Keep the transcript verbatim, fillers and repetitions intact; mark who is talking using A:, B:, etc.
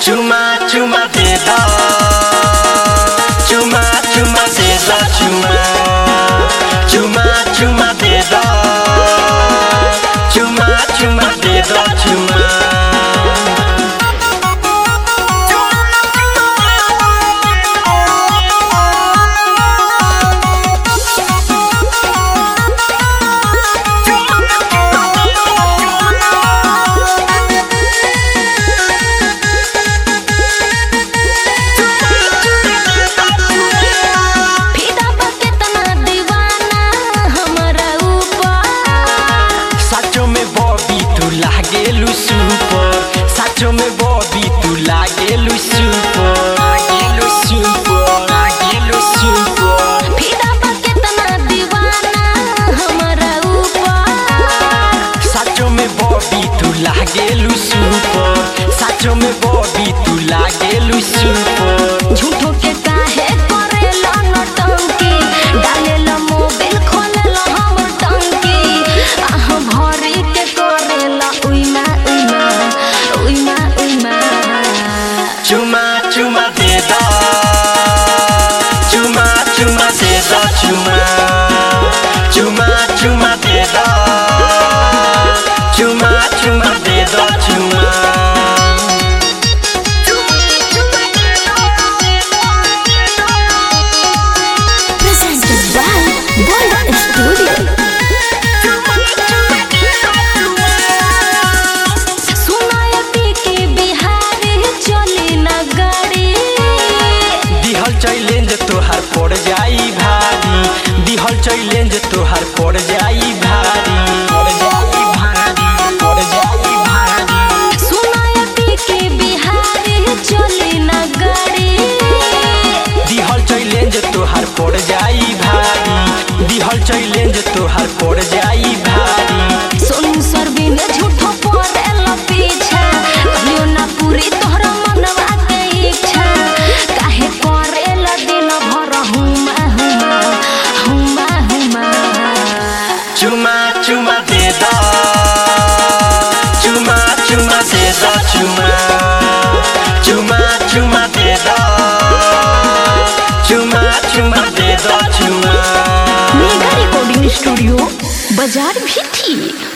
A: चुमा चुमा दे दो, चुमा चुमा दे दो, चुमा चुमा चुमा दे दो, चुमा चुमा दे दो, चुमा लागेलु सुपर, साचो में बॉबी तू लागेलु सुपर, लागेलु सुपर, लागेलु सुपर।
B: फिदा बा कितना दीवाना हमारा ऊपर,
A: साचो में बॉबी तू लागेलु सुपर, साचो में बॉबी तू लागेलु सुपर।
B: झूठो के काहे करेला नौटंकी, डालेला मोबिल खोलेला हमर टंकी, आह भरी के करेला उइमा उइमा उइमा उइमा।
A: चुमा चुमा दे दो, चुमा चुमा दे दो, चुमा चुमा चुमा दे दो, चुमा चुमा दे दो, चुमा
B: Presented by Golden Studio. सुनायती के बिहार चली ना गाड़ी,
A: दिहल चैलेंज तोहार पड़ जाई भारी, दिहल चैलेंज तोहार पड़ जाई भारी, पड़ जाई भारी, पड़ जाई भारी।
B: सुनायती के बिहार चली ना गाड़ी,
A: दिहल चैलेंज तोहार पड़ जाई भारी, दिहल चैलेंज तोहार पड़ जाई भारी।
B: सोनू सरबिन झूठो पड़ेला पीछा, कहियो ना पूरी तोहरा मनवा के इच्छा, काहे करेला दिन भर हुमा हुमा हुमा हुमा।
A: चुमा चुमा दे दो, चुमा चुमा दे दो, चुमा चुमा चुमा दे दो, चुमा चुमा दे दो, चुमा।
B: मेगा रिकॉर्डिंग स्टूडियो बाजार भी थी।